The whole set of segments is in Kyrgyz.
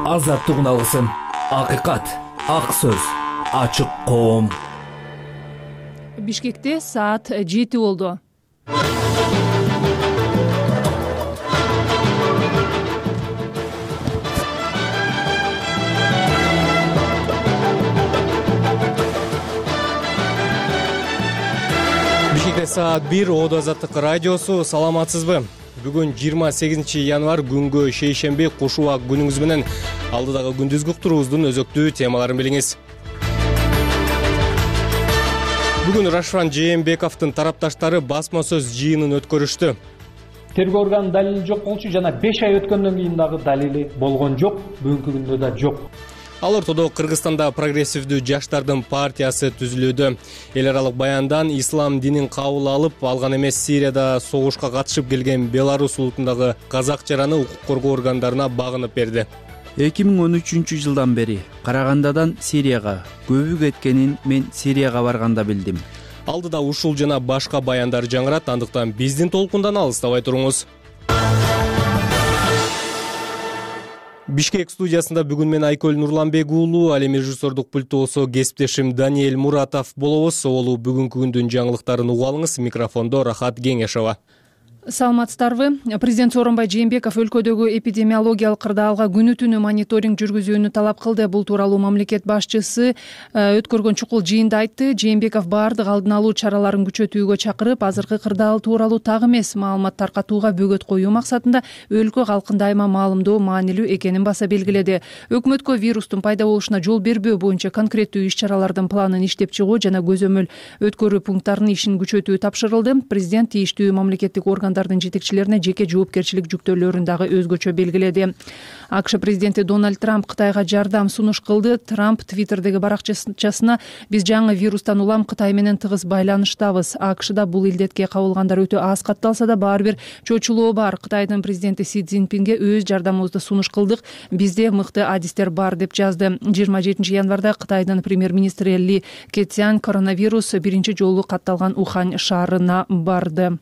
Азаттыгын алгысың. Акыйкат, ак сөз, ачык коом. Бишкекте саат 7 болду. Бишкекте саат 1, Оодо Азаттык радиосу. Саламатсызбы? Бүгүн 28 январь күнгө шейшемби кушуак күнүңүз менен алдыдагы күндүзгү уктуруубуздун өзөктүү темаларын билиңиз. Бүгүн Рашфан Жээнбековдун тарапташтары басма сөз жыйынын өткөрүштү. Тергөө органынын далили жок болчу жана 5 ай өткөндөн кийин дагы далили болгон жок, бүгүнкү күндө да жок. Ал ортодо Кыргызстанда прогрессивдүү жаштардын партиясы түзүлүүдө. Эл аралык баяндан ислам динин кабыл алып алган эмес Сирияда согушка катышып келген Беларусь улутундагы казак жараны укук коргоо органдарына багынып берди. 2013 жылдан бери Карагандадан Сирияга көбү кеткенин мен Сирияга барганда билдим. Алдыда ушул жана башка баяндар жаңырат, андыктан биздин толкундан алыстабай туруңуз. Бишкек студиясында бүгүн мен Айкөл Нурланбек уулу, ал эми режиссердук пульту болсо кесиптешим Даниэль Муратов болобуз. Олу бүгүнкү күндүн жаңылыктарын угуп алыңыз. Микрофондо Рахат Кеңешова. Саламатсыздарбы? Президент Сооронбай Жээнбеков өлкөдөгү эпидемиологиялык кырдаалга күнү-түнү мониторинг жүргүзүүнү талап кылды. Бул тууралуу мамлекет башчысы өткөргөн чукул жыйында айтты. Жээнбеков баардык алдын алуу чараларын күчөтүүгө чакырып, азыркы кырдаал тууралуу так эмес маалымат таркатууга бөгөт коюу максатында өлкө калкын дайыма маалымдоо маанилүү экенин баса белгиледи. Өкмөткө вирустун пайда болушуна жол бербөө боюнча конкреттүү иш-чаралардын планын иштеп чыгуу жана көзөмөл өткөрүү пункттарынын ишин күчөтүү тапшырылды. Президент тийиштүү мамлекеттик органдардын жетекчилерине жеке жоопкерчилик жүктөөлөрүн дагы өзгөчө белгиледи. АКШ президенти Дональд Трамп Кытайга жардам сунуш кылды. Трамп Твиттердеги баракчасына биз жаңы вирустан улам Кытай менен тыгыз байланыштабыз. АКШда бул илдетке кабылгандар өтө аз катталса да баары бир чочулоо бар. Кытайдын президенти Си Цзиньпинге өз жардамыбызды сунуш кылдык. Бизде мыкты адистер бар деп жазды. 27 январда Кытайдын премьер-министри Ли Кэцян коронавирус биринчи жолу катталган Ухань шаарына барды.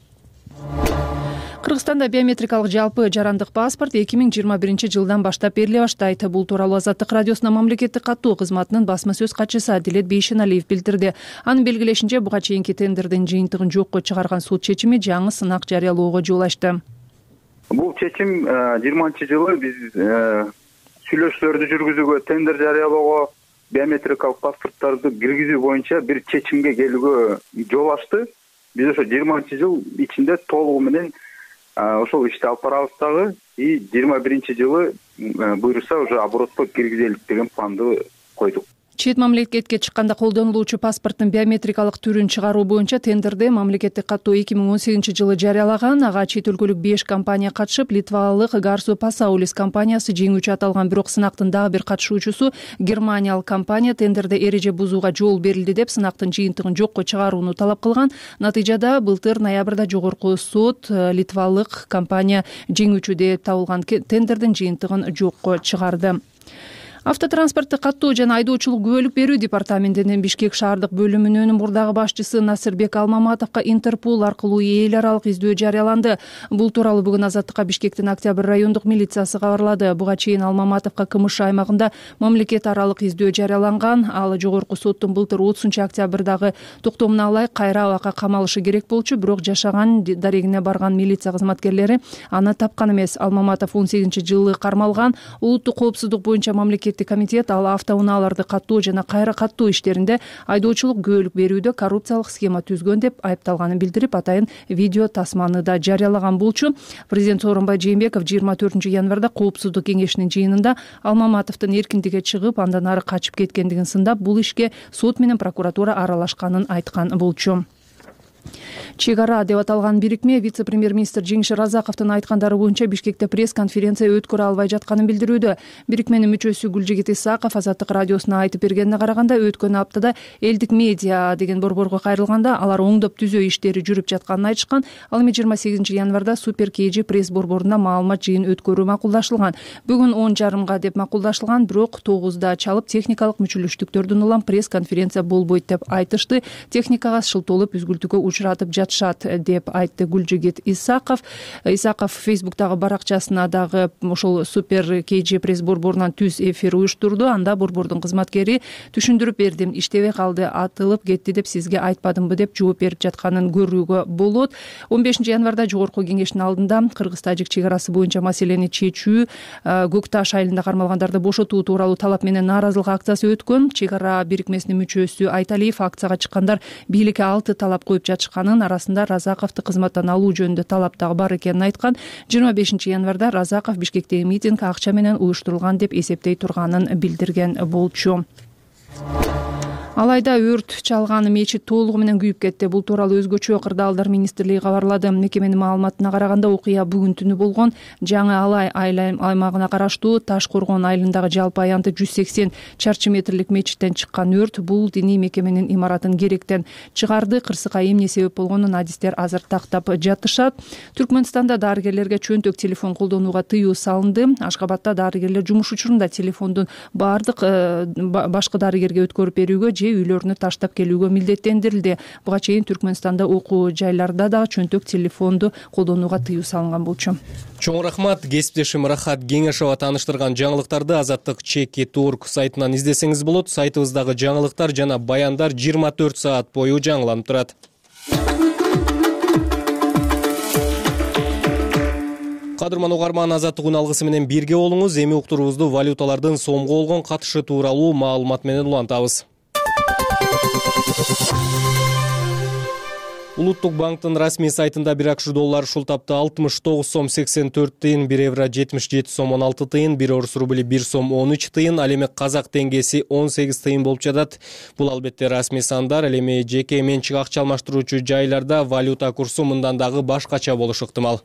Кыргызстанда биометрикалык жалпы жарандык паспорт 2021 жылдан баштап бериле баштайт. Бул тууралуу Азаттык радиосунун мамлекеттик каттоо кызматынын басма сөз катчысы Адилет Бейшеналиев билдирди. Анын белгилешинче, буга чейинки тендердин жыйынтыгын жокко чыгарган суд чечими жаңы сынак жарыялоого жол ачты. Бул чечим 20-жылы биз сүйлөшүүлөрдү жүргүзүүгө, тендер жарыялоого, биометрикалык паспорттарды киргизүү боюнча бир чечимге келүүгө жол ачты. Биз ошо 20-жыл ичинде толугу менен ошол ишти алып барабыз дагы, и 21-жылы буйруса уже оборотко киргизелик деген планды койдук. Чет мамлекетке чыкканда колдонулуучу паспорттун биометрикалык түрүн чыгаруу боюнча тендерди мамлекеттик каттоо 2018 жылы жарыялаган. Ага чет өлкөлүк 5 компания катышып, литвалык Гарсу Пасаулис компаниясы жеңүүчү аталган, бирок сынактын дагы бир катышуучусу германиялык компания тендерде эреже бузууга жол берилди деп сынактын жыйынтыгын жокко чыгарууну талап кылган. Натыйжада былтыр ноябрда жогорку сот литвалык компания жеңүүчү деп табылган тендердин жыйынтыгын жокко чыгарды. Автотранспортту каттоо жана айдоочулук күбөлүк берүү департаментинин Бишкек шаардык бөлүмүнүн мурдагы башчысы Насырбек Алмаматовго Интерпол аркылуу эл аралык издөө жарыяланды. Бул тууралуу бүгүн Азаттыкка Бишкектин Октябрь райондук милициясы кабарлады. Буга чейин Алмаматовго КМШ аймагында мамлекет аралык издөө жарыяланган. Ал жогорку соттун былтыр 30-октябрдагы токтомуна ылайык кайра абакка камалышы керек болчу, бирок жашаган дарегине барган милиция кызматкерлери аны тапкан эмес. Алмаматов 18-жылы кармалган. Улуттук коопсуздук боюнча мамлекет комитет ал автоунааларды каттоо жана кайра каттоо иштеринде айдоочулук күбөлүк берүүдө коррупциялык схема түзгөн деп айыпталганын билдирип, атайын видео тасманы да жарыялаган болчу. Президент Сооронбай Жээнбеков 24 январда коопсуздук кеңешинин жыйынында Алмаматовдун эркиндикке чыгып, андан ары качып кеткендигин сындап, бул ишке сот менен прокуратура аралашканын айткан болчу. Чек ара деп аталган бирикме вице-премьер-министр Жеңиш Разаковдун айткандары боюнча Бишкекте пресс-конференция өткөрө албай жатканын билдирүүдө. Бирикменин мүчөсү Гүлжигит Исаков Азаттык радиосуна айтып бергенине караганда, өткөн аптада элдик медиа деген борборго кайрылганда алар оңдоп түзөө иштери жүрүп жатканын айтышкан. Ал эми 28 январда Супер КЖ пресс борборунда маалымат жыйын өткөрүү макулдашылган. Бүгүн 10:30 деп макулдашылган, бирок 9:00 чалып техникалык мүчөлөштүктөрдүн улам пресс-конференция болбойт деп айтышты. Техникага шылтоолуп үзгүлтүүгө учуратып жатышат деп айтты Гүлжигит Исаков. Исаков Фейсбуктагы баракчасына дагы ошол Супер KG пресс борборунан түз эфир уюштурду. Анда борбордун кызматкери түшүндүрүп бердим, иштебей калды, атылып кетти деп сизге айтпадымбы деп жооп берип жатканын көрүүгө болот. 15 январда жогорку кеңештин алдында кыргыз-тажик чек арасы боюнча маселени чечүү, Көк Таш айылында кармалгандарды бошотуу тууралуу талап менен нааразылык акциясы өткөн. Чек ара бирикмесинин мүчөсү Айталиев акцияга чыккандар бийликке 6 талап коюп жатышканын, арасында Разаковду кызматтан алуу жөнүндө талап дагы бар экенин айткан. 25 январда Разаков Бишкектеги митинг акча менен уюштурулган деп эсептей турганын билдирген болчу. Алайда өрт чалган мечит толугу менен күйүп кетти. Бул тууралуу өзгөчө Кырдаалдар министрлиги кабарлады. Мекеменин маалыматына караганда окуя бүгүн түнү болгон. Жаңы Алай аймагына караштуу Таш Коргон айылындагы жалпы аянты 180 чарчы метрлик мечиттен чыккан өрт бул диний мекеменин имаратын керектен чыгарды. Кырсыкка эмне себеп болгонун адистер азыр тактап жатышат. Түркмөнстанда дарыгерлерге чөнтөк телефон колдонууга тыюу салынды. Ашкабадта дарыгерлер жумуш учурунда телефондун баардык башкы дарыгерге өткөрүп берүүгө үйлөрүнө таштап келүүгө милдеттендирилди. Буга чейин Түркмөнстанда окуу жайларда дагы чөнтөк телефонду колдонууга тыюу салынган болчу. Чоң рахмат. Кесиптешим Рахат Кеңешова тааныштырган жаңылыктарды Азаттык Чеки.org сайтынан издесеңиз болот. Сайтыбыздагы жаңылыктар жана баяндар 24 саат бою жаңыланып турат. Кадырман угарман, Азаттык үн алгысы менен бирге болуңуз. Эми уктуруубузду валюталардын сомго болгон катышы тууралуу маалымат менен улантабыз. Улуттук банктын расмий сайтында 1 акш доллары шултапты 69 сом 84 тыйын, 1 евро 77 сом 16 тыйын, 1 орус рубли 1 сом 13 тыйын, ал эми казак теңгеси 18 тыйын болуп жатат. Бул албетте расмий сандар, ал эми жеке менчик акча алмаштыруучу жайларда валюта курсу мындан дагы башкача болушу ыктымал.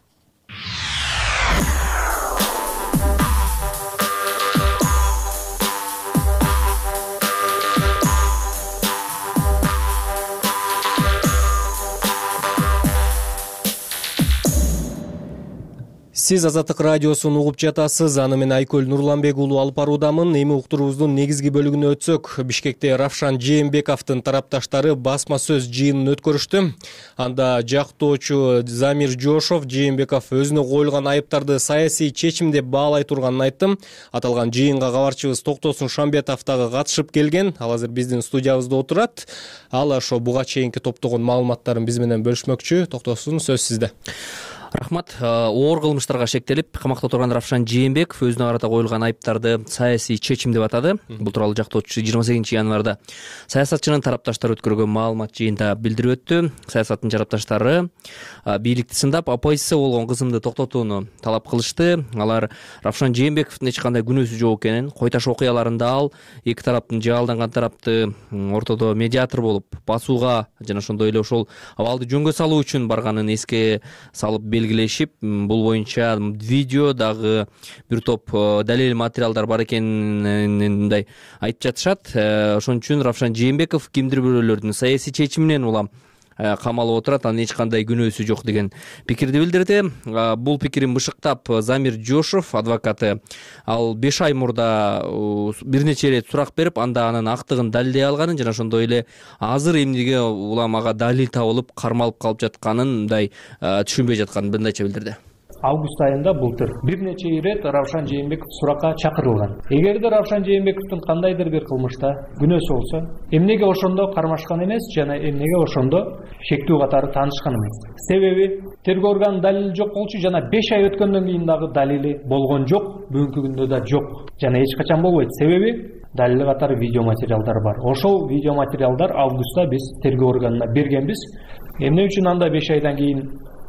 Сиз Азаттык радиосун угуп жатасыз. Аны мен Айкөл Нурланбек уулу алып баруудамын. Эми уктуруубуздун негизги бөлүгүнө өтсөк, Бишкекте Равшан Жээнбековдун тарапташтары басма сөз жыйынын өткөрүштү. Анда жактоочу Замир Жошов Жээнбеков өзүнө коюлган айыптарды саясий чечим деп баалай турганын айтты. Аталган жыйынга кабарчыбыз Токтосун Шамбетов дагы катышып келген. Ал азыр биздин студиябызда отурат. Ал ошо буга чейинки топтогон маалыматтарын биз менен бөлүшмөкчү. Токтосун, сөз сизде. Рахмат. Оор кылмыштарга шектелип камакта отурган Равшан Жээнбеков өзүнө карата коюлган айыптарды саясий чечим деп атады. Бул тууралуу жактоочусу 28 январда саясатчынын тарапташтары өткөргөн маалымат жыйынында билдирип өттү. Саясаттын тарапташтары бийликти сындап, оппозиция болгон кызымды токтотууну талап кылышты. Алар Равшан Жээнбековдун эч кандай күнөөсү жок экенин, Кой Таш окуяларында ал эки тараптын жаалданган тарапты ортодо медиатор болуп басууга жана ошондой эле ошол абалды жөнгө салуу үчүн барганын эске салып белгилешип, бул боюнча видео дагы бир топ далил материалдар бар экенин мындай айтып жатышат. Ошон үчүн Равшан Жээнбеков кимдир бирөөлөрдүн саясий чечиминен улам камалып отурат, анын эч кандай күнөөсү жок деген пикирди билдирди. Бул пикирин бышыктап Замир Жошов адвокаты ал 5 ай мурда бир нече ирет сурак берип, анда анын актыгын далилдей алганын жана ошондой эле азыр эмнеге улам ага далил табылып кармалып калып жатканын мындай түшүнбөй жатканын мындайча билдирди. Август айында былтыр бир нече ирет Равшан Жээнбеков суракка чакырылган. Эгерде Равшан Жээнбековдун кандайдыр бир кылмышта күнөөсү болсо, эмнеге ошондо кармашкан эмес жана эмнеге ошондо шектүү катары таанышкан эмес? Себеби тергөө органынын далили жок болчу жана 5 ай өткөндөн кийин дагы далили болгон жок, бүгүнкү күндө да жок жана эч качан болбойт. Себеби далили катары видео материалдар бар. Ошол видео материалдар августта биз тергөө органына бергенбиз. Эмне үчүн анда 5 айдан кийин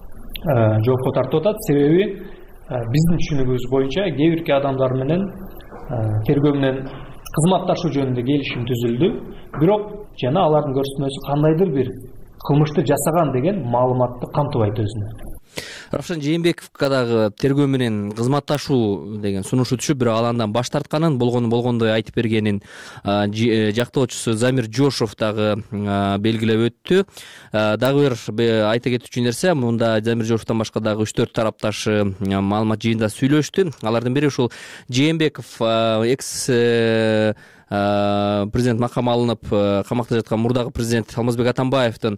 жоопко тартып атат? Себеби биздин түшүнүгүбүз боюнча кээ бирки адамдар менен тергөө менен кызматташуу жөнүндө келишим түзүлдү. Бирок жана алардын көрсөтмөсү кандайдыр бир кылмышты жасаган деген маалыматты камтыбайт өзүнө. Равшан Жээнбековго дагы тергөө менен кызматташуу деген сунушу түшүп, бирок ал андан баш тартканын, болгондой айтып бергенин жактоочусу Замир Жошов дагы белгилеп өттү. Дагы бир айта кетүүчү нерсе, мында Замир Жошовдон башка дагы 3-4 тарапташы маалымат жыйында сүйлөштү. Алардын бири ушул Жээнбеков экс президент макамы алынып камакта жаткан мурдагы президент Алмазбек Атамбаевдин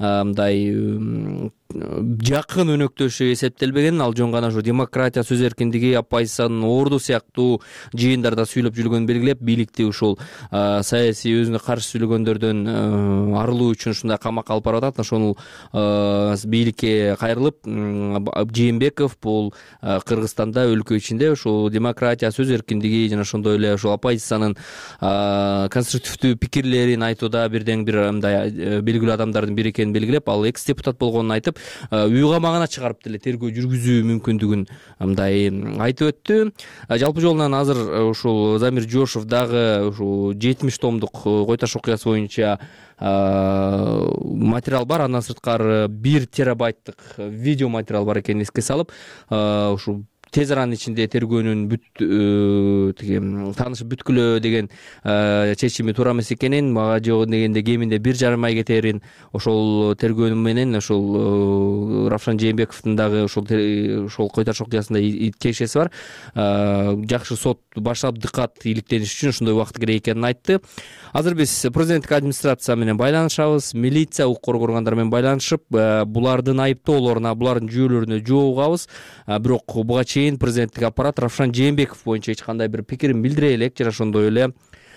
мындай жакын өнөктөшү эсептелбеген, ал жөн гана ушу демократия, сөз эркиндиги, оппозициянын орду сыяктуу жыйындарда сүйлөп жүргөнүн белгилеп, бийликти ушул саясий өзүнө каршы сүйлөгөндөрдөн арылуу үчүн ушундай камакка алып барып атат. Ошол бийликке кайрылып, Жээнбеков бул Кыргызстанда өлкө ичинде ушул демократия, сөз эркиндиги жана ошондой эле ушул оппозициянын конструктивдүү пикирлерин айтууда бирден бир мындай белгилүү адамдардын бири экенин белгилеп, ал экс депутат болгонун айтып, үй камагына чыгарып деле тергөө жүргүзүү мүмкүндүгүн мындай айтып өттү. Жалпы жолунан азыр ушул Замир Жошов дагы ушул 70 томдук Кой Таш окуясы боюнча материал бар. Андан сырткары 1 терабайттык видео материал бар экенин эске салып, ушул тез аранын ичинде тергөөнүн таанышып бүткүлө деген чечими туура эмес экенин, мага жок дегенде кеминде 1,5 ай кетерин ошол тергөө менен ошол Равшан Жээнбековдун дагы ошол Кой Таш окуясында тиешеси бар. Жакшы сот баштап дыкат иликтениш үчүн ошондой убакыт керек экенин айтты. Азыр биз президенттик администрация менен байланышабыз, милиция, укук коргоо органдары менен байланышып, булардын айыптоолоруна, булардын жүйөлөрүнө жооп угабыз. Бирок буга чейин президенттик аппарат Равшан Жээнбеков боюнча эч кандай бир пикирин билдире элек, жана ошондой эле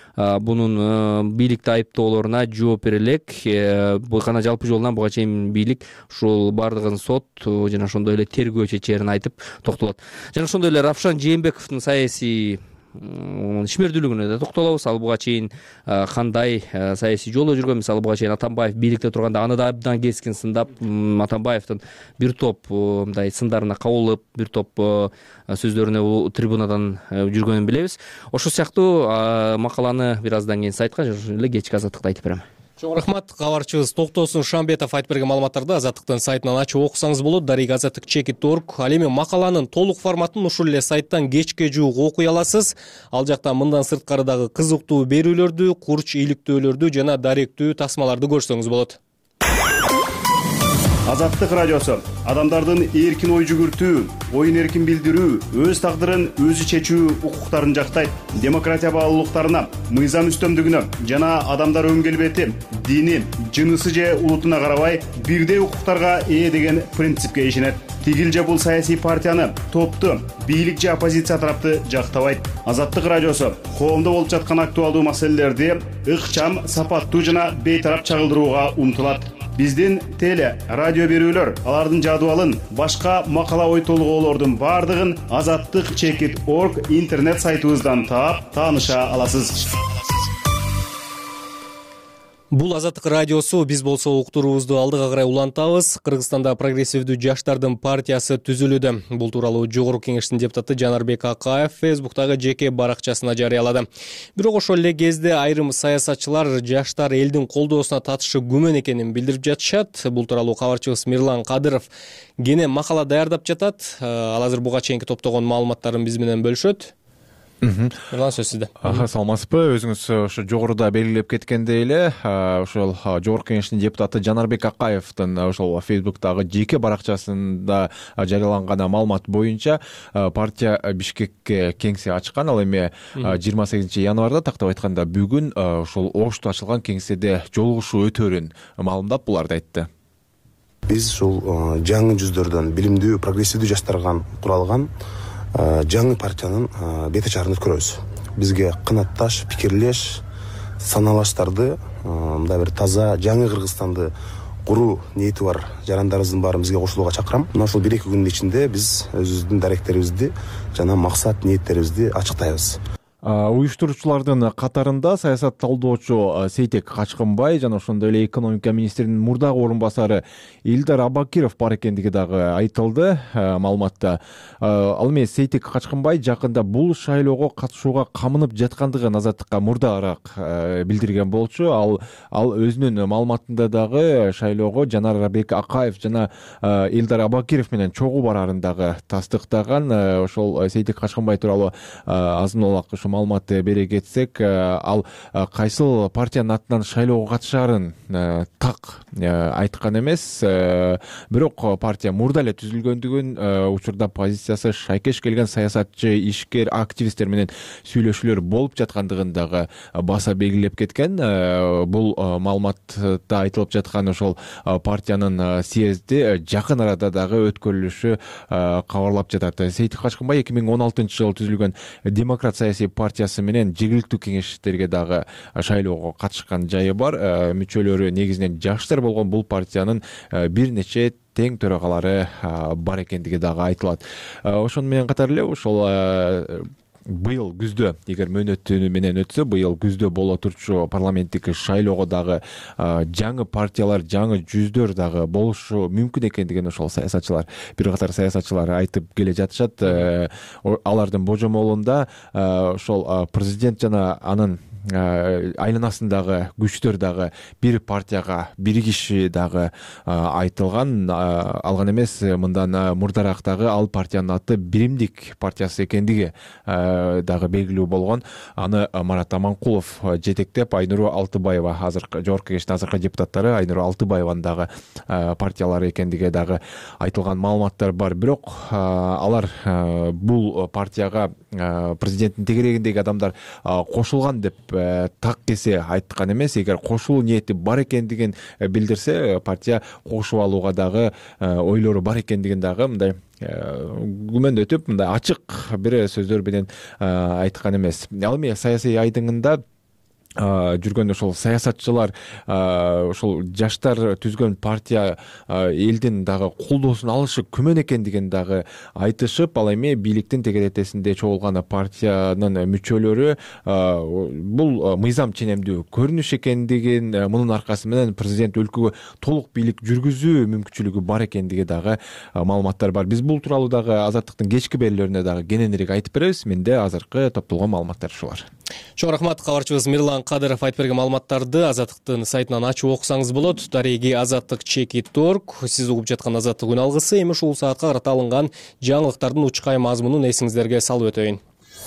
бунун бийликти айыптоолоруна жооп бере элек. Бул гана жалпы жолунан буга чейин бийлик ушул бардыгын сот жана ошондой эле тергөө чечерин айтып токтолот. Жана ошондой эле Равшан Жээнбековдун саясий ишмердүүлүгүнө да токтолобуз. Ал буга чейин кандай саясий жолдо жүргөн, мисалы буга чейин Атамбаев бийликте турганда аны да абдан кескин сындап, Атамбаевдин бир топ мындай сындарына кабылып, бир топ сөздөрүнө трибунадан жүргөнүн билебиз. Ошол сыяктуу макаланы бир аздан кийин сайтка эле кечки Азаттыкта айтып берем. Чоң рахмат. Кабарчыбыз Токтосун Шамбетов айтып берген маалыматтарды Азаттыктын сайтынан ачып окусаңыз болот. Дарыга Азаттык _org. Ал эми макаланын толук форматын ушул эле сайттан кечке жуук окуй аласыз. Ал жакта мындан сырткары дагы кызыктуу берүүлөрдү, курч иликтөөлөрдү жана даректүү тасмаларды көрсөңүз болот. Азаттык радиосу адамдардын эркин ой жүгүртүү, оюн эркин билдирүү, өз тагдырын өзү чечүү укуктарын жактайт. Демократия баалуулуктарына, мыйзам үстөмдүгүнө жана адамдар өн келбети, дини, жынысы же улутуна карабай бирдей укуктарга ээ деген принципке ишенет. Тигил же бул саясий партияны, топту, бийлик же оппозиция тарапты жактабайт. Азаттык радиосу коомдо болуп жаткан актуалдуу маселелерди ыкчам, сапаттуу жана бейтарап чагылдырууга умтулат. Биздин теле, радио берүүлөр, алардын жадыбалын, башка макала ой толгоолордун бардыгын Azattık_org интернет сайтыбыздан таап, тааныша аласыз. Бул Азаттык радиосу, биз болсо уктуруубузду алдыга карай улантабыз. Кыргызстанда прогрессивдүү жаштардын партиясы түзүлүүдө. Бул тууралуу Жогорку Кеңештин депутаты Жанарбек Акаев Фейсбуктагы жеке баракчасына жарыялады. Бирок ошол эле кезде айрым саясатчылар жаштар элдин колдоосуна татышы күмөн экенин билдирип жатышат. Бул тууралуу кабарчыбыз Мирлан Кадыров кене макала даярдап жатат. Ал азыр буга чейинки топтогон маалыматтарын биз менен бөлүшөт. Мирлан, сөз сизде. Саламатсызбы? Өзүңүз ошо жогоруда белгилеп кеткендей эле, ошол Жогорку Кеңештин депутаты Жанарбек Акаевдин ошол Фейсбуктагы жеке баракчасында жарыяланган маалымат боюнча партия Бишкекке кеңсе ачкан. Ал эми 28 январда, тактап айтканда бүгүн ошол Ошто ачылган кеңседе жолугушуу өтөөрүн маалымдап буларды айтты. Биз ушул жаңы жүздөрдөн билимдүү, прогрессивдүү жаштардан куралган жаңы партиянын бет ачарын өткөрөбүз. Бизге кынатташ, пикирлеш, саналаштарды, мындай бир таза жаңы Кыргызстанды куруу ниети бар жарандарыбыздын баарын бизге кошулууга чакырам. Мына ушул 1-2 күндүн ичинде биз өзүбүздүн даректерибизди жана максат ниеттерибизди ачыктайбыз. Уюштуруучулардын катарында саясат талдоочу Сейтек Качкынбай жана ошондой эле экономика министринин мурдагы орун басары Илдар Абакиров бар экендиги дагы айтылды маалыматта. Ал эми Сейтек Качкынбай жакында бул шайлоого катышууга камынып жаткандыгын Азаттыкка мурдараак билдирген болчу. Ал өзүнүн маалыматында дагы шайлоого Жанарбек Акаев жана Илдар Абакиров менен чогуу барарын дагы тастыктаган. Ошол Сейтек Качкынбай тууралуу азын улак маалымат бере кетсек, ал кайсыл партиянын атынан шайлоого катышаарын так айткан эмес, бирок партия мурда эле түзүлгөндүгүн, учурда позициясы шайкеш келген саясатчы, ишкер, активисттер менен сүйлөшүүлөр болуп жаткандыгын дагы баса белгилеп кеткен. Бул маалыматта айтылып жаткан ошол партиянын съезди жакын арада дагы өткөрүлүшү кабарлап жатат. Сейит Качкынбай 2016 жылы түзүлгөн Демократ саясий партиясы менен жергиликтүү кеңештерге дагы шайлоого катышкан жайы бар. Мүчөлөрү негизинен жаштар болгон бул партиянын бир нече тең төрагалары бар экендиги дагы айтылат. Ошону менен катар эле ошол быйыл күздө, эгер мөөнөтү менен өтсө, быйыл күздө боло турчу парламенттик шайлоого дагы жаңы партиялар, жаңы жүздөр дагы болушу мүмкүн экендигин ошол саясатчылар, бир катар саясатчылар айтып келе жатышат. Алардын божомолунда ошол президент жана анын айланасындагы күчтөр дагы бир партияга биригиши дагы айтылган. Алган эмес, мындан мурдараак дагы ал партиянын аты Биримдик партиясы экендиги дагы белгилүү болгон. Аны Марат Аманкулов жетектеп, Айнуру Алтыбаева, азыркы жогорку кеңештин азыркы депутаттары Айнуру Алтыбаеванын дагы партиялары экендиги дагы айтылган маалыматтар бар. Бирок алар бул партияга президенттин тегерегиндеги адамдар кошулган деп так кесе айткан эмес. Эгер кошулуу ниети бар экендигин билдирсе, партия кошуп алууга дагы ойлору бар экендигин дагы мындай күмөндөтүп, мындай ачык бир сөздөр менен айткан эмес. Ал эми саясий айдыңында жүргөн ошол саясатчылар, ошол жаштар түзгөн партия элдин дагы колдоосун алышы күмөн экендигин дагы айтышып, ал эми бийликтин тегеретесинде чогулган партиянын мүчөлөрү бул мыйзам ченемдүү көрүнүш экендигин, мунун аркасы менен президент өлкөгө толук бийлик жүргүзүү мүмкүнчүлүгү бар экендиги дагы маалыматтар бар. Биз бул тууралуу дагы Азаттыктын кечки берүүлөрүнө дагы кененирээк айтып беребиз. Менде азыркы топтолгон маалыматтар ушулар. Чоң рахмат, кабарчыбыз Мирлан Кадыров айтып берген маалыматтарды Азаттыктын сайтынан ачып окусаңыз болот. Дареги Азаттык.org. Сиз угуп жаткан Азаттык күн алгысы. Эми ушул саатка карата алынган жаңылыктардын учкай мазмунун эсиңиздерге салып өтөйүн.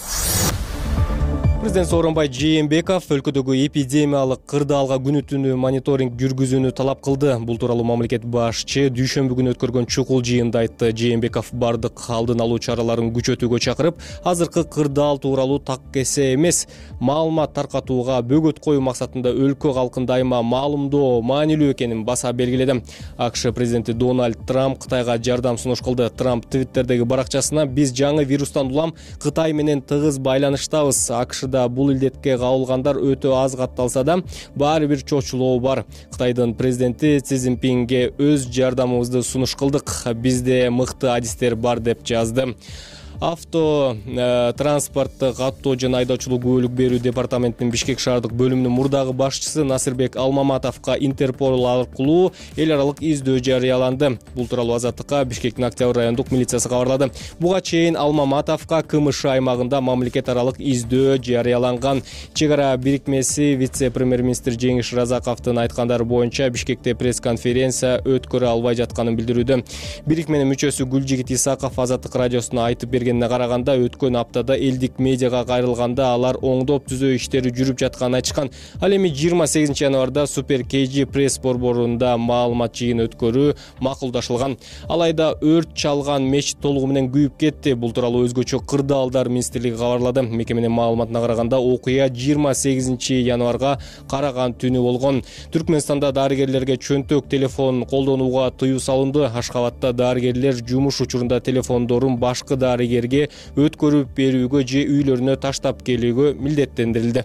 Президент Сооронбай Жээнбеков өлкөдөгү эпидемиялык кырдаалга күнү түнү мониторинг жүргүзүүнү талап кылды. Бул тууралуу мамлекет башчы дүйшөмбү күнү өткөргөн чукул жыйында айтты. Жээнбеков бардык алдын алуу чараларын күчөтүүгө чакырып, азыркы кырдаал тууралуу так кесе эмес маалымат таркатууга бөгөт коюу максатында өлкө калкын дайыма маалымдоо маанилүү экенин баса белгиледи. АКШ президенти Дональд Трамп Кытайга жардам сунуш кылды. Трамп твиттердеги баракчасына: "Биз жаңы вирустан улам Кытай менен тыгыз байланыштабыз. АКШда бул илдетке кабылгандар өтө аз катталса да, баары бир чочулоо бар. Кытайдын президенти Си Цзиньпинге өз жардамыбызды сунуш кылдык. Бизде мыкты адистер бар", деп жазды. Авто транспорттук каттоо жана айдоочулук күбөлүк берүү департаментинин Бишкек шаардык бөлүмүнүн мурдагы башчысы Насырбек Алмаматовго Интерпол аркылуу эл аралык издөө жарыяланды. Бул тууралуу Азаттыкка Бишкектин Октябрь райондук милициясы кабарлады. Буга чейин Алмаматовго КМШ аймагында мамлекет аралык издөө жарыяланган. Чек ара бирикмеси вице-премьер-министр Жеңиш Разаковдун айткандары боюнча Бишкекте пресс-конференция өткөрө албай жатканын билдирүүдө. Бирикменин мүчөсү Гүлжигит Исаков Азаттык радиосуна айтып бергенине караганда, өткөн аптада элдик медиага кайрылганда алар оңдоп түзөө иштери жүрүп жатканын айтышкан. Ал эми 28 январда Супер KG пресс борборунда маалымат жыйын өткөрүү макулдашылган. Алайда өрт чалган мечит толугу менен күйүп кетти. Бул тууралуу өзгөчө кырдаалдар министрлиги кабарлады. Мекеменин маалыматына караганда, окуя 28 январга караган түнү болгон. Түркмөнстанда дарыгерлерге чөнтөк телефон колдонууга тыюу салынды. Ашкабадта дарыгерлер жумуш учурунда телефондорун башкы дарыгерге өткөрүп берүүгө же үйлөрүнө таштап келүүгө милдеттендирилди.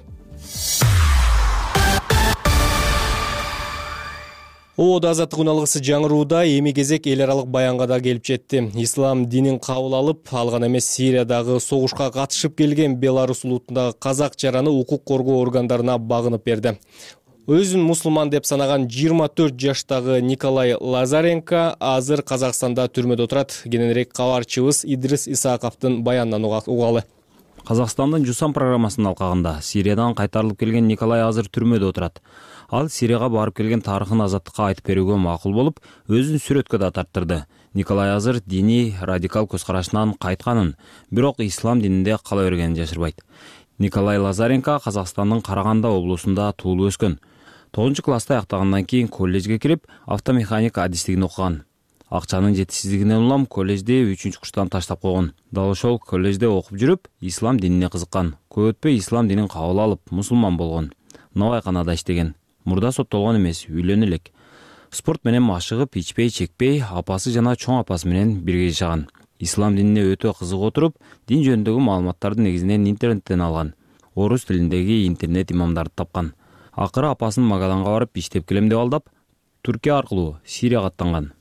Оода Азаттык күн алгысы жаңырууда эми кезек эл аралык баянга да келип жетти. Ислам динин кабыл алып алган эмес Сириядагы согушка катышып келген Беларусь улутундагы казак жараны укук коргоо органдарына багынып берди. Өзүн мусулман деп санаган 24 жаштагы Николай Лазаренко азыр Казакстанда түрмөдө отурат. Кененирээк кабарчыбыз Идрис Исаковдун баянынан угалы. Казакстандын Жусан программасынын алкагында Сириядан кайтарылып келген Николай азыр түрмөдө отурат. Ал Сирияга барып келген тарыхын Азаттыкка айтып берүүгө макул болуп, өзүн сүрөткө да тарттырды. Николай азыр диний радикал көз карашынан кайтканын, бирок ислам дининде кала бергенин жашырбайт. Николай Лазаренко Казакстандын Караганда облусунда туулуп өскөн. 9 класста аяктагандан кийин коллежге кирип, автомеханик адистигин окуган. Акчанын жетишсиздигинен улам коллежди 3-курстан таштап койгон. Дал ошол коллежде окуп жүрүп, ислам динине кызыккан. Көп өтпөй ислам динин кабыл алып, мусулман болгон. Навайканада иштеген. Мурда соттолгон эмес, үйлөнө элек. Спорт менен машыгып, ичпей, чекпей, апасы жана чоң апасы менен бирге жашаган. Ислам динине өтө кызыгып отуруп, дин жөнүндөгү маалыматтарды негизинен интернеттен алган. Орус тилиндеги интернет имамдарды тапкан. Акыры апасын Магаданга барып иштеп келем деп алдап, Түркия аркылуу Сирияга аттанган.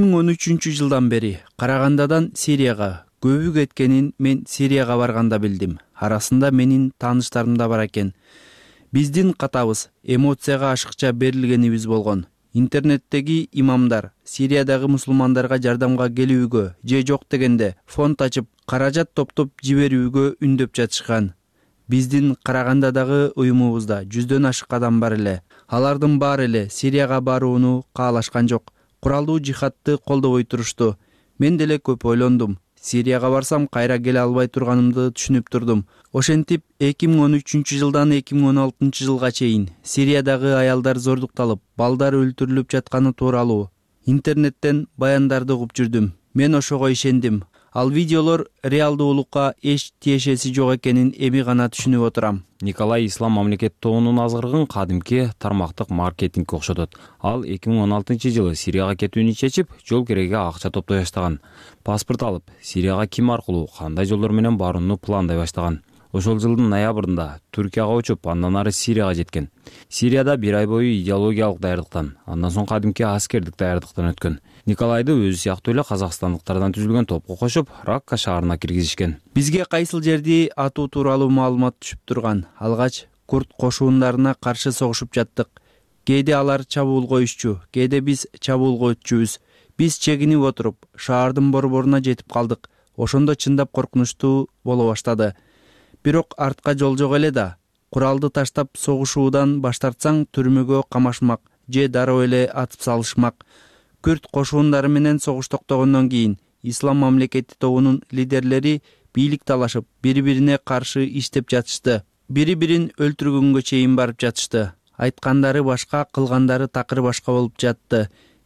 2013 жылдан бери Карагандадан Сирияга көбү кеткенин мен Сирияга барганда билдим. Арасында менин тааныштарым да бар экен. Биздин катабыз эмоцияга ашыкча берилгенибиз болгон. Интернеттеги имамдар Сириядагы мусулмандарга жардамга келүүгө же жок дегенде фонд ачып, каражат топтоп жиберүүгө үндөп жатышкан. Биздин Карагандадагы уюмубузда 100дөн ашык адам бар эле. Алардын баары эле Сирияга барууну каалашкан жок. Куралдуу жихадты колдобой турушту. Мен деле көп ойлондум. Сирияга барсам кайра келе албай турганымды түшүнүп турдум. Ошентип 2013 жылдан 2016 жылга чейин Сириядагы аялдар зордукталып, балдар өлтүрүлүп жатканы тууралуу интернеттен баяндарды угуп жүрдүм. Мен ошого ишендим. Ал видеолор реалдуулукка эч тиешеси жок экенин эми гана түшүнүп отурам. Николай ислам мамлекет тобунун азгырыгын кадимки тармактык маркетингге окшотот. Ал 2016 жылы Сирияга кетүүнү чечип, жол кереге акча топтой баштаган. Паспорт алып, Сирияга ким аркылуу, кандай жолдор менен барууну пландай баштаган. Ошол жылдын ноябрында Түркияга учуп, андан ары Сирияга жеткен. Сирияда 1 ай бою идеологиялык даярдыктан, андан соң кадимки аскердик даярдыктан өткөн. Николайды өзү сыяктуу эле казакстандыктардан түзүлгөн топко кошуп, Ракка шаарына киргизишкен. Бизге кайсыл жерди атуу тууралуу маалымат түшүп турган. Алгач курд кошуундарына каршы согушуп жаттык. Кээде алар чабуулга өтчү, кээде биз чабуулга өтчүбүз. Биз чегинип отуруп, шаардын борборуна жетип калдык. Ошондо чындап коркунучтуу боло баштады. Бирок артка жол жок эле да. Куралды таштап согушуудан баш тартсаң түрмөгө камашмак же дароо эле атып салышмак. Күрд кошуундары менен согуш токтогондон кийин ислам мамлекети тобунун лидерлери бийлик талашып, бири-бирине каршы иштеп жатышты. Бири-бирин өлтүргөнгө чейин барып жатышты. Айткандары башка, кылгандары такыр башка болуп жатты.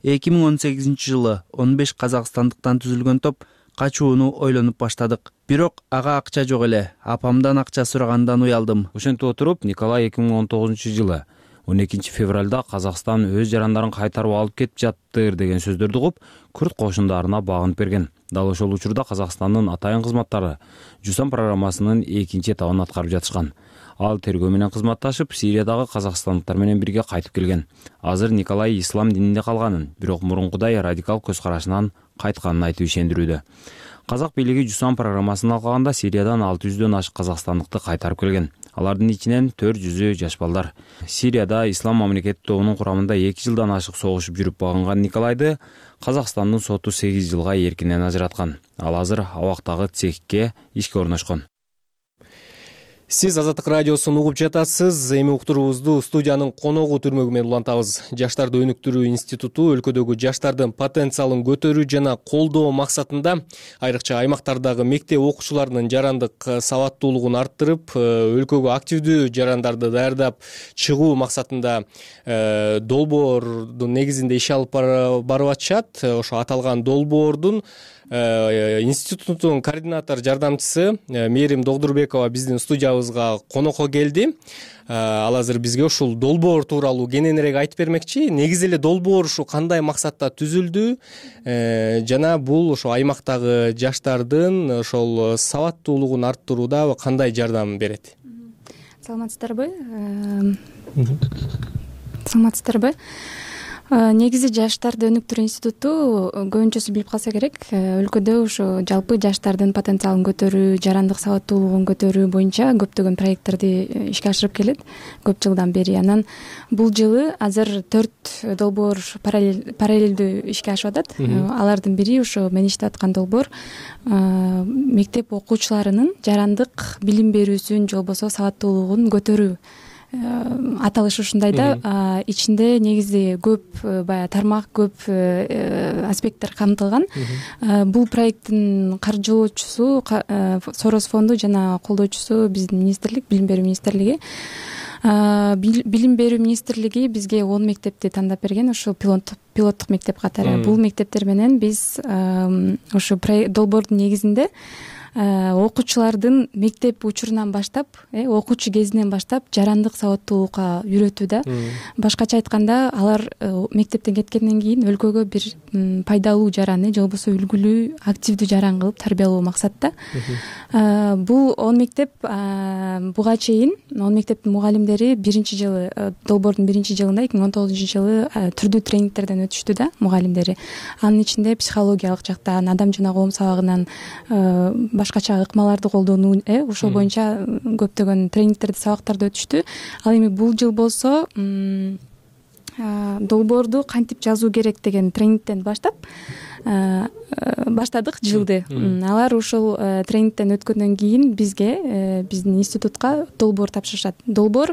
2018 жылы 15 казакстандыктан түзүлгөн топ качууну ойлонуп баштадык. Бирок ага акча жок эле. Апамдан акча сурагандан уялдым. Ошентип отуруп, Николай 2019 жылы 12 февралда Казакстан өз жарандарын кайтарып алып кетип жаттыр деген сөздөрдү угуп, күрд кошундарына багынып берген. Дал ошол учурда Казакстандын атайын кызматтары Жусан программасынын 2 этабын аткарып жатышкан. Ал тергөө менен кызматташып, Сириядагы казакстандыктар менен бирге кайтып келген. Азыр Николай ислам дининде калганын, бирок мурункудай радикал көз карашынан кайтканын айтып ишендирүүдө. Казак бийлиги Жусан программасын алганда Сириядан 600дөн ашык казакстандыкты кайтарып келген. Алардын ичинен 400-ü жаш балдар. Сирияда ислам мамлекети тобунун курамында 2 жылдан ашык согушуп жүрүп багынган Николайды Казакстандын соту 8 жылга эркинен ажыраткан. Ал азыр абактагы цехке ишке орношкон. Сиз Азаттык радиосун угуп жатасыз. Эми уктуруубузду студиянын коногу түрмөгү менен улантабыз. Жаштарды өнүктүрүү институту өлкөдөгү жаштардын потенциалын көтөрүү жана колдоо максатында айрыкча аймактардагы мектеп окуучуларынын жарандык сабаттуулугун арттырып, өлкөгө активдүү жарандарды даярдап чыгуу максатында долбоордун негизинде иш алып барып атышат. Ошо аталган долбоордун институттун координатор жардамчысы Мээрим Догдурбекова биздин студиябызга конокко келди. Ал азыр бизге ушул долбоор тууралуу кененирээк айтып бермекчи. Негизи эле долбоор ушу кандай максатта түзүлдү жана бул ошо аймактагы жаштардын ошол сабаттуулугун арттырууда кандай жардам берет? Саламатсыздарбы? Саламатсыздарбы? Негизи жаштарды өнүктүрүү институту көбүнчөсү билип калса керек, өлкөдө ушу жалпы жаштардын потенциалын көтөрүү, жарандык сабаттуулугун көтөрүү боюнча көптөгөн проекттерди ишке ашырып келет көп жылдан бери. Анан бул жылы азыр 4 долбоор параллелдүү ишке ашып атат. Алардын бири ушу мен иштеп аткан долбоор мектеп окуучуларынын жарандык билим берүүсүн же болбосо сабаттуулугун көтөрүү аталышы ушундай да. Ичинде негизи көп баягы тармак, көп аспекттер камтылган. Бул проекттин каржылоочусу Сорос фонду жана колдоочусу биздин министрлик, Билим берүү министрлиги. Билим берүү министрлиги бизге 10 мектепти тандап берген, ошо пилоттук мектеп катары. Бул мектептер менен биз ошо долбоордун негизинде окуучулардын мектеп учурунан баштап, окуучу кезинен баштап жарандык сабаттуулукка үйрөтүү да. Башкача айтканда, алар мектептен кеткенден кийин өлкөгө бир пайдалуу жаран, же болбосо үлгүлүү, активдүү жаран кылып тарбиялоо максатта. Бул 10 мектеп буга чейин 10 мектептин мугалимдери биринчи жылы, долбоордун биринчи жылында 2019-жылы түрдүү тренингтерден өтүштү да мугалимдери. Анын ичинде психологиялык жактан, адам жана коом сабагынан башкача ыкмаларды колдонуу, ошол боюнча көптөгөн тренингтерди, сабактарды өтүштү. Ал эми бул жыл болсо долбоорду кантип жазуу керек деген тренингден баштадык жылды. Алар ушул тренингден өткөндөн кийин бизге, биздин институтка долбоор тапшырышат. Долбоор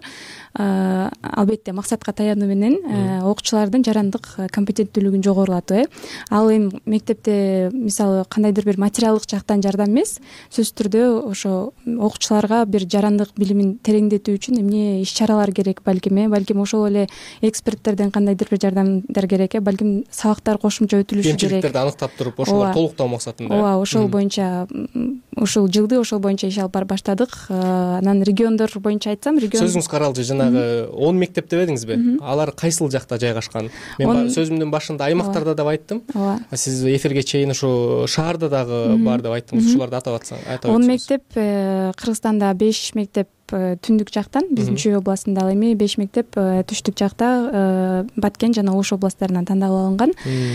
албетте максатка таянуу менен окуучулардын жарандык компетенттүүлүгүн жогорулатуу. Ал эми мектепте мисалы кандайдыр бир материалдык жактан жардам эмес, сөзсүз түрдө ошо окуучуларга бир жарандык билимин тереңдетүү үчүн эмне иш-чаралар керек, балким ошол эле эксперттерден кандайдыр бир жардамдар керек, балким сабактар кошумча өтүлүшү керек. Аныктап туруп, ошолор толуктоо максатында. Ооба, ошол боюнча ушул жылды ошол боюнча иш алып баштадык. Анан региондор боюнча айтсам, сөзүңүз каралчы, жанагы 10 мектеп деп едиңизби? Алар кайсыл жакта жайгашкан? Мен сөзүмдүн башында аймактарда деп айттым. Сиз эфирге чейин ошо шаарда дагы бар деп айттыңыз. Ушуларды атап атсаңыз. 10 мектеп, Кыргызстанда 5 мектеп түндүк жактан, биздин Чүй областында, ал эми 5 мектеп түштүк жакта, Баткен жана Ош областтарынан тандалып алынган.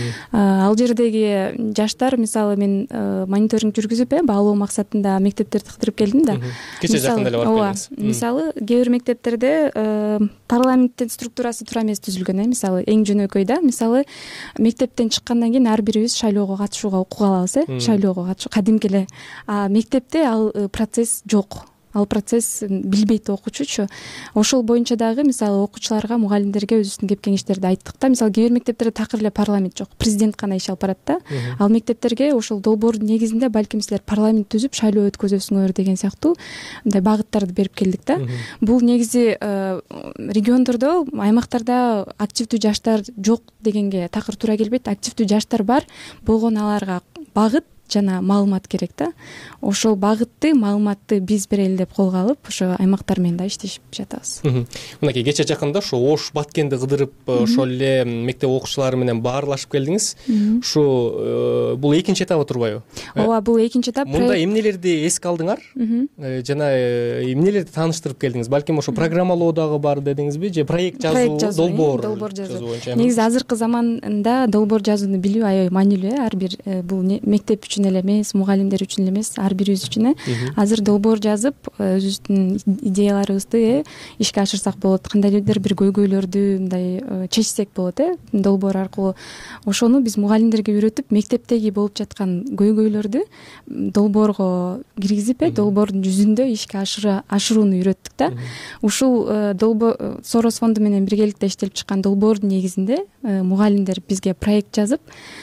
Ал жердеги жаштар, мисалы мен мониторинг жүргүзүп, баалоо максатында мектептерди кыдырып келдим да. Кече жакында эле барып келдиңиз. Мисалы, кээ бир мектептерде парламенттин структурасы туура эмес түзүлгөн, мисалы эң жөнөкөй да. Мисалы, мектептен чыккандан кийин ар бирибиз шайлоого катышууга укук алабыз, шайлоого катышуу кадимки эле. Мектепте ал процесс жок. Ал процесс билбейт окуучучу. Ошол боюнча дагы мисалы окуучуларга, мугалимдерге өзүбүздүн кеп кеңештерди айттык да. Мисалы кээ бир мектептерде такыр эле парламент жок, президент гана иш алып барат да. Ал мектептерге ошол долбоордун негизинде балким силер парламент түзүп шайлоо өткөзөсүңөр деген сыяктуу мындай багыттарды берип келдик да. Бул негизи региондордо, аймактарда активдүү жаштар жок дегенге такыр туура келбейт. Активдүү жаштар бар, болгону аларга багыт жана маалымат керек да. Ошол багытты, маалыматты биз берели деп колго алып, ошо аймактар менен да иштешип жатабыз. Мынакей кече жакында ошо Ош, Баткенди кыдырып, ошол эле мектеп окуучулары менен баарлашып келдиңиз. Ушу бул экинчи этабы турбайбы? Ооба, бул экинчи этап. Мында эмнелерди эске алдыңар? Жана эмнелерди тааныштырып келдиңиз? Балким ошо программалоо дагы бар дедиңизби, же проект жазуу, долбоор жазуу боюнча? Негизи азыркы заманда долбоор жазууну билүү аябай маанилүү. Ар бир бул мектеп үчүн эле эмес, мугалимдер үчүн эле эмес, ар бирибиз үчүн. Азыр долбоор жазып, өзүбүздүн идеяларыбызды ишке ашырсак болот, кандайдыр бир көйгөйлөрдү мындай чечсек болот, долбоор аркылуу. Ошону биз мугалимдерге үйрөтүп, мектептеги болуп жаткан көйгөйлөрдү долбоорго киргизип, долбоордун жүзүндө ишке ашырууну үйрөттүк да. Ушул долбоор Сорос фонду менен биргеликте иштелип чыккан долбоордун негизинде мугалимдер бизге проект жазып,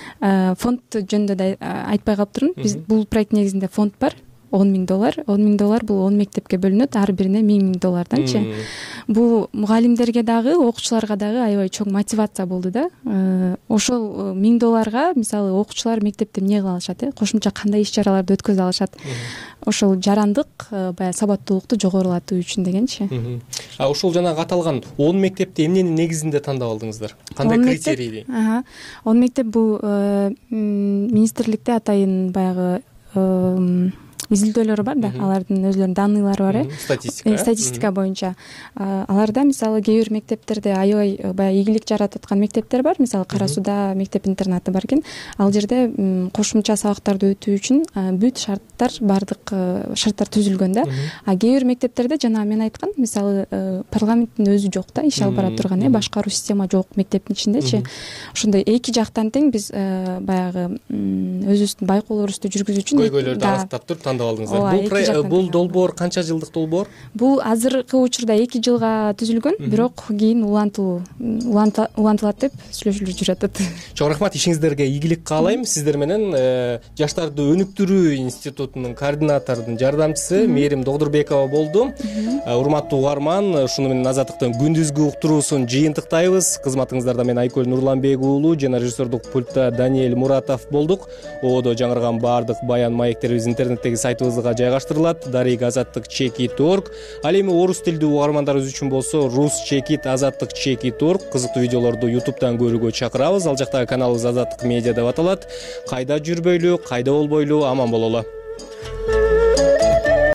фонд жөнүндө да айтпай калыптырмын. Биз бул проект негизинде фонд бар, $10,000. $10,000 бул 10 мектепке бөлүнөт, ар бирине $1,000-дан. Бул мугалимдерге дагы, окуучуларга дагы аябай чоң мотивация болду да. Ошол $1,000 мисалы окуучулар мектепте эмне кыла алышат, кошумча кандай иш-чараларды өткөзө алышат. Ошол жарандык баягы сабаттуулукту жогорулатуу үчүн дегенчи. Ошол жанагы аталган 10 мектепти эмненин негизинде тандап алдыңыздар? Кандай критерийди? 10 мектеп бул министрликте атайын баягы изилдөөлөрү бар да, алардын өзлөрүнүн данныйлары бар, статистика боюнча. Аларда мисалы кээ бир мектептерде аябай баягы ийгилик жаратып аткан мектептер бар, мисалы Кара Сууда мектеп интернаты бар экен. Ал жерде кошумча сабактарды өтүү үчүн бүт шарттар, бардык шарттар түзүлгөн да. Кээ бир мектептерде жана мен айткан, мисалы парламенттин өзү жок да, иш алып бара турган, башкаруу система жок мектептин ичиндечи. Ошондой эки жактан тең биз баягы өзүбүздүн байкоолорубузду жүргүзүү үчүн көйгөйлөрдү аныктап туруп тандап алдыңыздар. Бул долбоор канча жылдык долбоор? Бул азыркы учурда 2 жылга түзүлгөн, бирок кийин улантылат деп сүйлөшүлүп жүрүп атат. Чоң рахмат, ишиңиздерге ийгилик каалайм. Сиздер менен Жаштарды өнүктүрүү институтунун координаторунун жардамчысы Мээрим Догдурбекова болду. Урматтуу угарман, ушуну менен Азаттыктын күндүзгү уктуруусун жыйынтыктайбыз. Кызматыңыздарда мен Айкөл Нурланбек уулу жана режиссердук пультта Даниэль Муратов болдук. Ободо жаңырган баардык баян маектерибиз интернеттеги сайтыбызга жайгаштырылат. Дарик Азаттык.org. Ал эми орус тилдүү угармандарыбыз үчүн болсо Rus.Azаттык.org кызыктуу видеолорду YouTube'дан көрүүгө чакырабыз. Ал жактагы каналыбыз Азаттык медиа деп аталат. Кайда жүрбөйлү, кайда болбойлу, аман бололу.